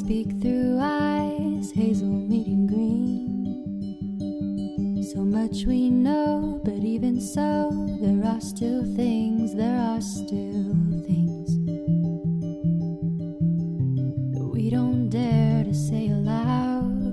speak through eyes, hazel meeting green. So much we know, but even so, there are still things that we don't dare to say aloud.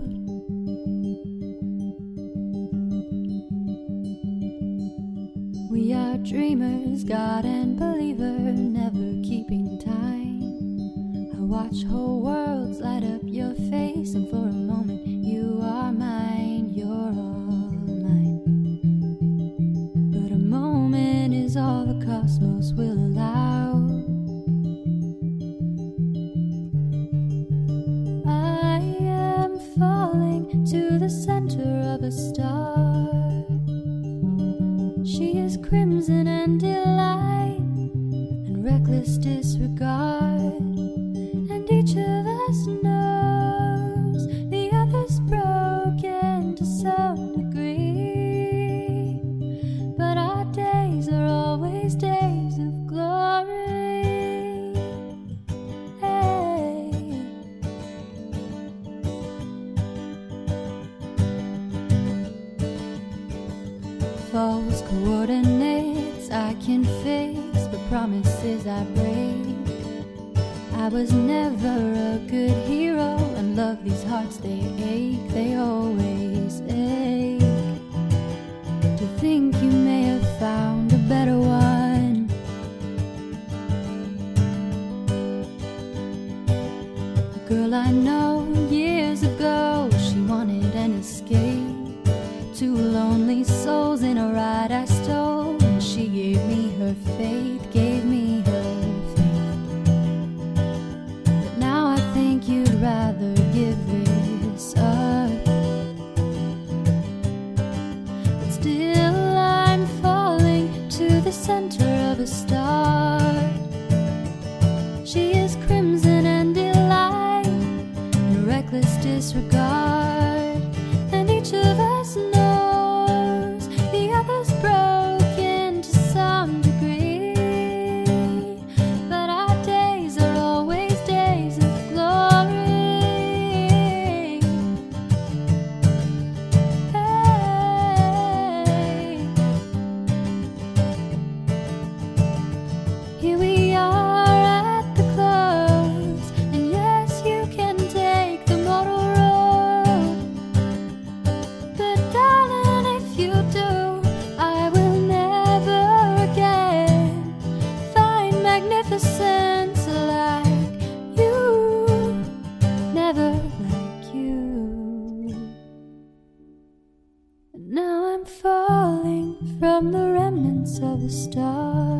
We are dreamers, God and believer, never keeping time. I watch whole worlds light up your face, and for a moment you are mine, you're all mine. But a moment is all the cosmos will allow. I am falling to the center of a star. She is crimson and delight and reckless disregard, and each of us knows the other's broken to some degree. But our days are always days of glory. Hey. False coordinates I can fix, but promises I break. I was never a good hero, and love, these hearts they ache, they always ache. To think you may have found a better one. A girl I know years ago, she wanted an escape. Two lonely souls in a ride I stole, and she gave me her faith, gave me her faith. But now I think you'd rather give this up. But still I'm falling to the center of a star. She is crimson and delight and reckless disregard, and each of us knows the other's broken to some degree. But our days are always days of glory. Hey. Here we are at the close, and yes, you can take the mortal road. But darling, if you do, I will never again find magnificence like you, never like you. And now I'm falling from the remnants of the star.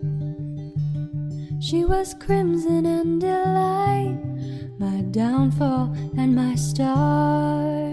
She was crimson and delight, my downfall and my star.